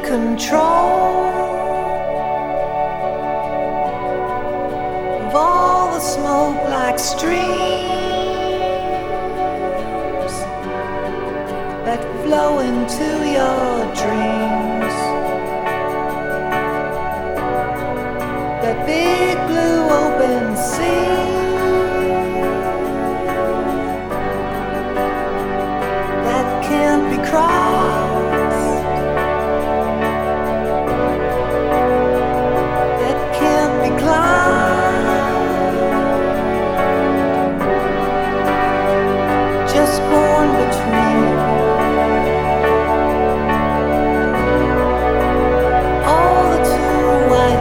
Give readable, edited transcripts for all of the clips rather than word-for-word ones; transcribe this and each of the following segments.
control of all the smoke like streams that flow into your dreams. That big blue open sea that can't be crossed, that can't be climbed, just born between all the two white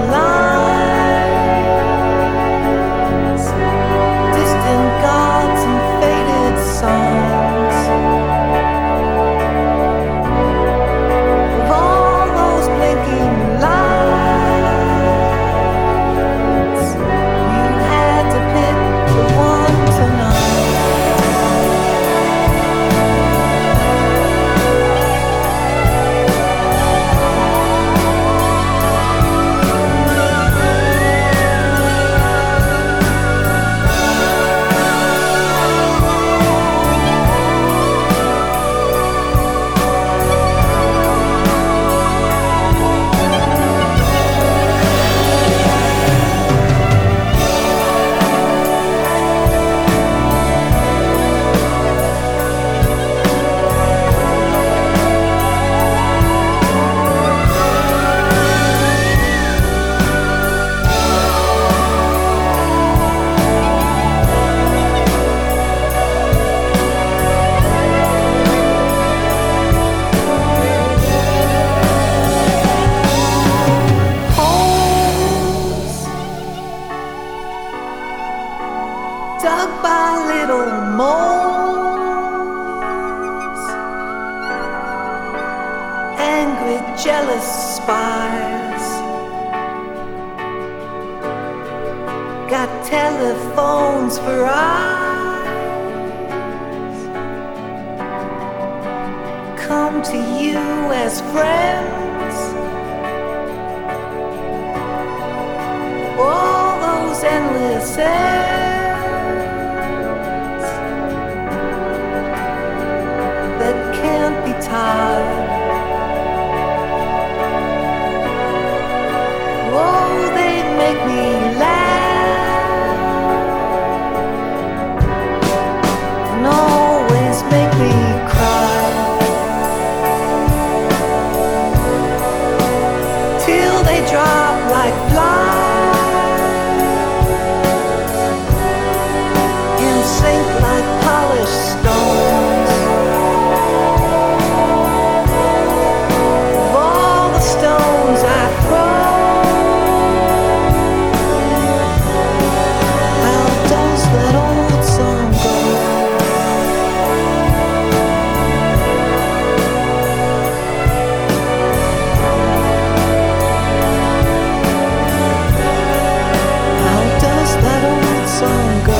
lines, distant gods and faded songs of all those blinking lights. You had to pick the one tonight. Dug by little moles, angry, jealous spies, got telephones for eyes, come to you as friends. All those endless that can't be tied. Oh, they make me laugh and always make me cry, till they drop like flies and sink like polished stones. Of all the stones I throw, how does that old song go? How does that old song go?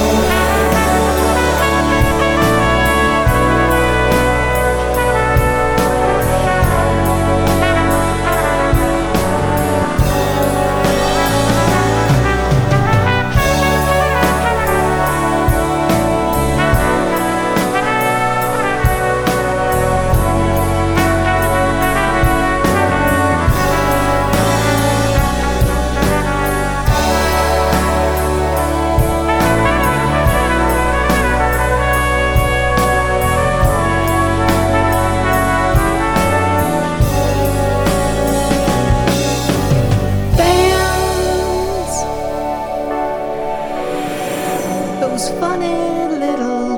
Those funny little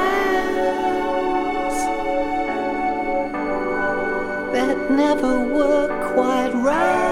plans that never work quite right.